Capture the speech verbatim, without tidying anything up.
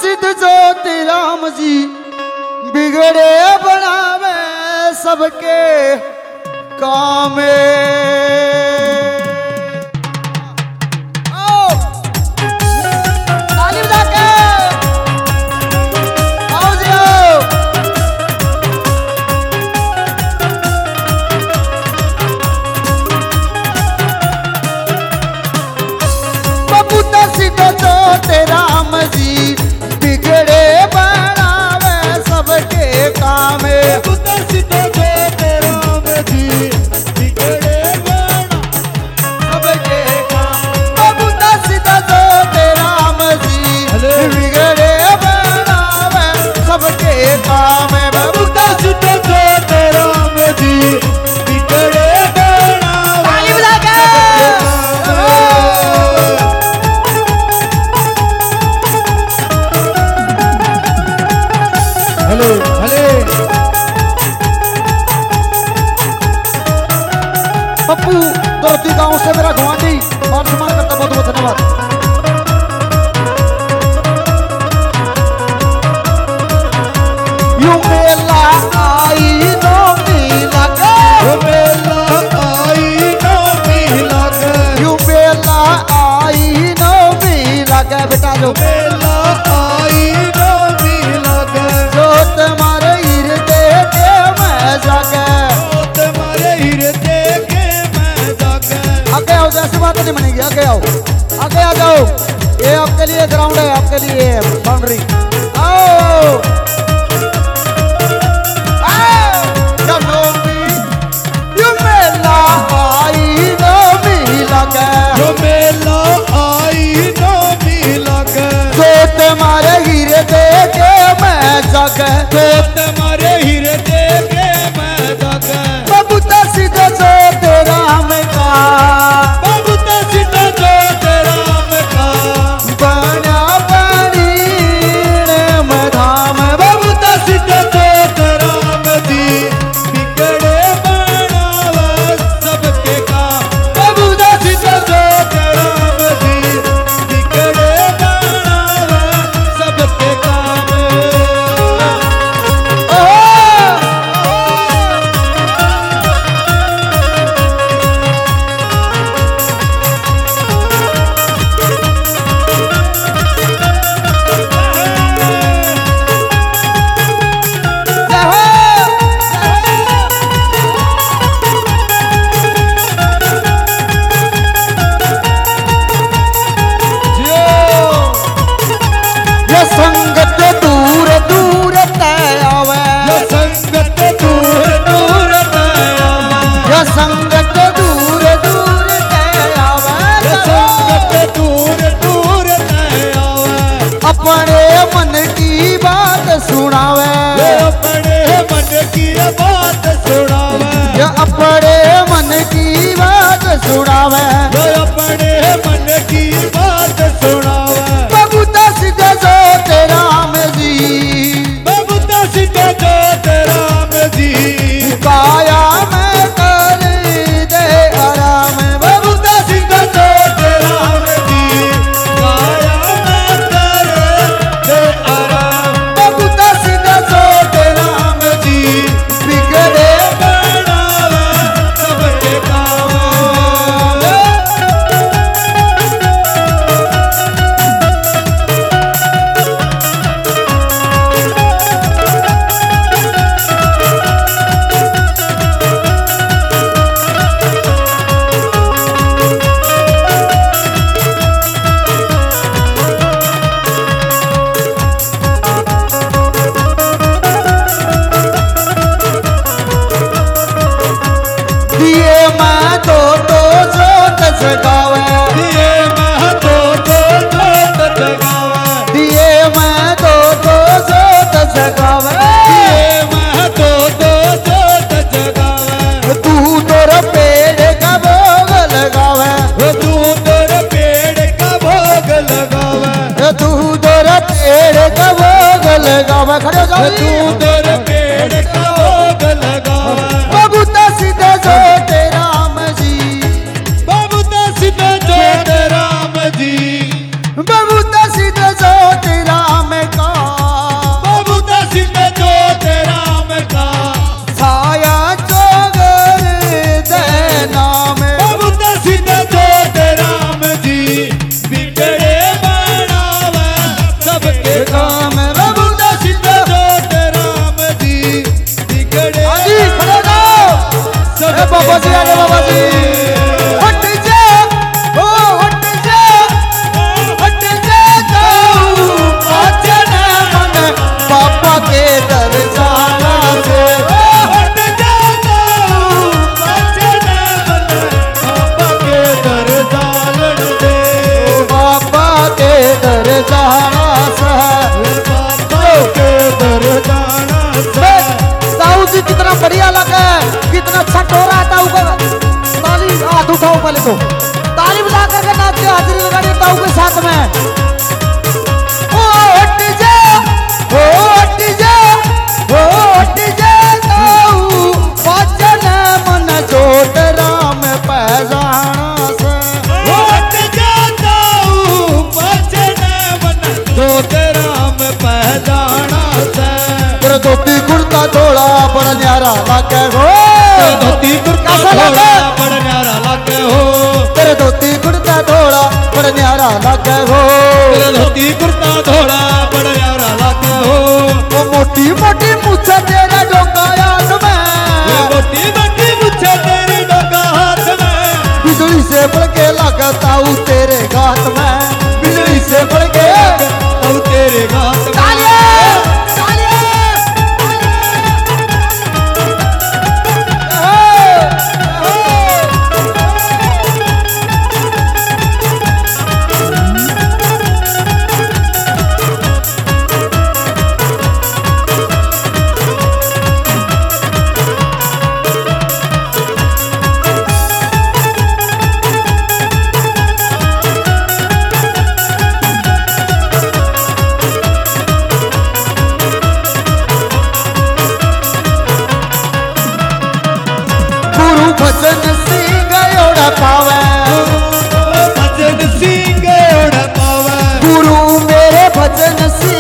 सिद्ध ज्योति राम जी बिगड़े बनावे सबके कामे। ताली बजा के आओ जी आओ। बबूता सीधा ज्योति राम जी बिगड़े बनावे सबके कामे। बबूता सीधा ज्योति राम जी बिगड़े बना सबके काम। बबूता सीधा ज्योति राम जी बिगड़े बनावे सबके कामे। बबूता सीधा ज्योति राम जी बिगड़े बना ताली बजा के भले भले। पप्पू दौती गांव से मेरा गुआंढी और सम्मान करता बहुत बहुत धन्यवाद। यूं मेला आई नो मिला के ओ मेला आई नो मिला के यूं मेला आई नो मिला के बेटा जो मेला आई नो मिला के जो तुम्हारे हृदय के मैं जाके ओ तुम्हारे हृदय के मैं जाके। आगे आओ जैसे बात नहीं बनेगी। आगे आओ आगे आ जाओ। ये आपके लिए ग्राउंड है आपके लिए बाउंड्री। आओ आओ चलो यू मेला आई नो मिला के जो मेला आई नो मिला के जो तुम्हारे हृदय के मैं जाके तो तुम्हारे हृदय के मैं जाके। बबूता सीधा जो तेरा हमें का बबूता सीधा ज्योति राम का बना बनी में धाम। बबूता सीधा ज्योति राम जी बिगड़े बनावा सबके काम। बबूता सीधा ज्योति राम जी बिगड़े बनावा सबके काम। ये संगत दूर दूर तय आवे ये संगत दूर दूर तयावा। ये संगत दूर दूर तय आवे ये संगत दूर दूर तयावा। अपने मन की बात सुनावे ये अपने मन की बात सुनावे। ये अपने मन की बात सुनावे। ये अपने मन की बात सुनावे। बबूता सीधा जो तेरा राम जी बबूता सीधा ज्योति राम जी काया में कर दे आराम। बबूता सीधा ज्योति राम जी काया में कर दे आराम। बबूता सीधा जो तेरा राम जी बिगड़े बनावा सबके काम। दिए मैं तो तो जोत जगावे दिए मैं तो तो जोत जगावे। दिए मैं तो तो जोत जगावे दिए मैं तो तो जोत जगावे। तू तोर पेड़ का भोग लगावे वो तू तोर पेड़ का भोग लगावे। तू तोर पेड़ का भोग लगावे। खड़े हो वो जाओ। तू तोर पेड़ का भोग लगावे। बबूता सीधा जो तेरा राम जी बबूता सीधा ज्योति राम जी बबूता सीधा जो तेरा में का पहले तो ताली बजा करके नाच के हाजिरी लगा दी ताऊ के साथ में। ओ हट जा ओ हट जा ओ हट जा ताऊ बचन मन जोत राम पैजाना से। ओ हट जाता हूँ बचन मन जोत राम पैजाना से। तेरे धोती कुर्ता थोड़ा बड़ा न्यारा लागे हो। तेरे धोती कुर्ता कैसा थोड़ा लगे? बड़ा न्यारा लागे हो। तेरे धोती कुर्ता थोड़ा बड़ा न्यारा लागे हो। तेरे धोती कुर्ता थोड़ा बड़ा न्यारा लागे हो। वो मोटी मोटी मुझसे तेरे डोका याद ये में मोटी मोटी मुझे तेरे डोका हाथ में। बिजली से बढ़ के लगता हूँ तेरे गात में। बिजली से बढ़ के अब तेरे घाट में। भजन सिंह ओढ़ पावे भजन सिंह ओढ़ पावे। गुरु मेरे भजन सिंह